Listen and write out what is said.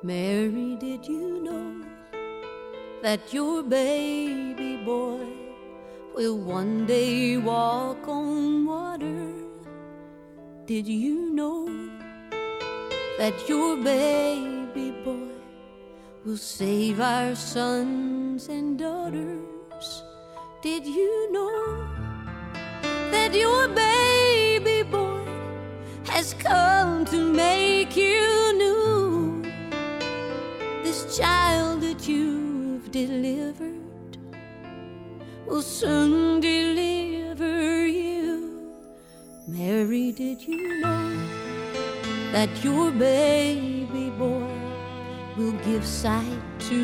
Mary, did you know that your baby boy will one day walk on water? Did you know that your baby boy will save our sons and daughters? Did you know that your baby boy has come to make you new? This child that you've delivered will soon deliver you. Mary, did you know that your baby boy will give sight to